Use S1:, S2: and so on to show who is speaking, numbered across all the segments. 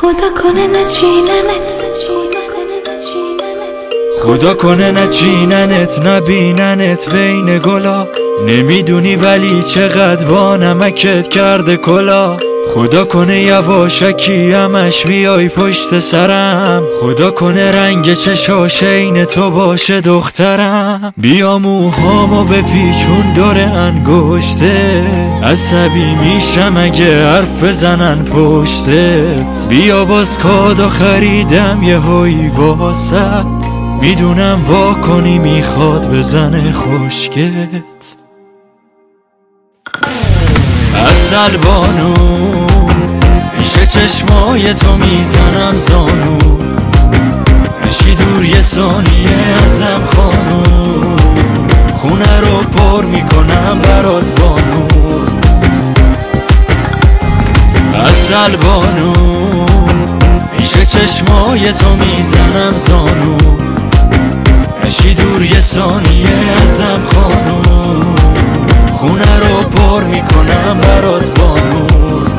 S1: خدا کنه نچینمت،
S2: خدا کنه نچیننت نبیننت بین گلا. نمیدونی ولی چقدر با نمکت کرده کلا. خدا کنه یواشکی همش بیای پشت سرم. خدا کنه رنگ چشاش عین تو باشه دخترم. بیا موهامو بپیچون دور انگشته، عصبی میشم اگه حرف زنن پشتت. بیا باز کادو خریدم یه هایی واسط، میدونم وا کنی میخواد بزنه خشکت. عسل بانو پیش چشمای تو میزنم زانو، نشی دور یه ثانیه ازم خانو. خونه رو پر میکنم برات بانو. عسل بانو پیش چشمای تو میزنم زانو، نشی دور یه ثانیه ازم خانو. خونه رو پر میکنم برات بانو.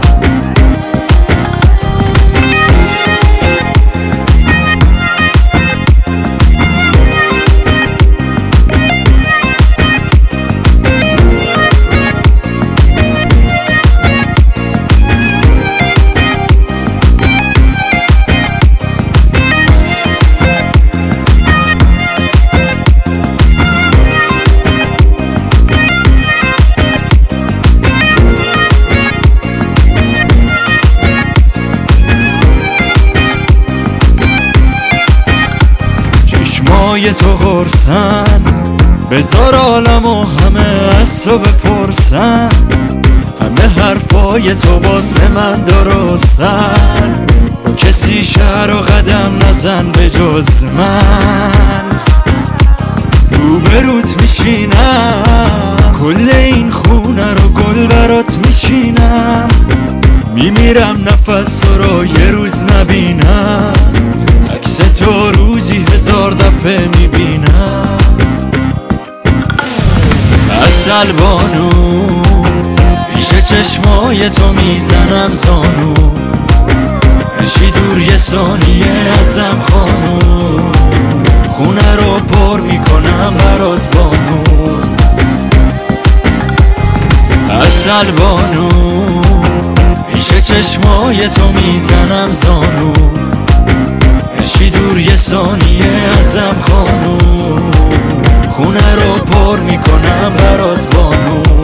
S2: چشمای تو قرصن، بذار عالمو همه از تو بپرسن. همه حرفای تو واسه من درستن، کسی شهر و قدم نزن به جز من. روبروت میشینم، کل این خونه رو گل برات میچینم. میمیرم نفس تو رو یه روز نبینم، عکس تو روزی 1000 دفعه میبینم. عسل بانو پیش چشمای تو میزنم زانو، نشی دور یه ثانیه ازم خانو. خونه رو پر میکنم برات بانو. عسل بانو پیش چشمای تو میزنم زانو، نشی دور یه ثانیه ازم خانو. خونه رو پر میکنم برات بانو.